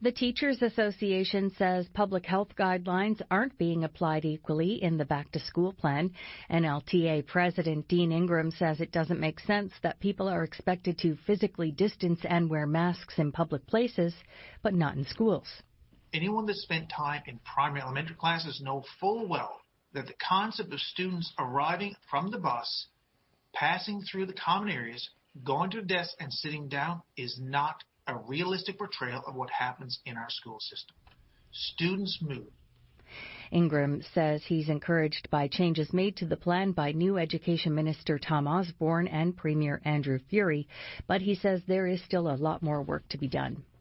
The Teachers Association says public health guidelines aren't being applied equally in the back-to-school plan. NLTA President Dean Ingram says it doesn't make sense that people are expected to physically distance and wear masks in public places, but not in schools. Anyone that spent time in primary elementary classes know full well that the concept of students arriving from the bus, passing through the common areas, going to a desk and sitting down is not a realistic portrayal of what happens in our school system. Students move. Ingram says he's encouraged by changes made to the plan by new Education Minister Tom Osborne and Premier Andrew Furey, but he says there is still a lot more work to be done.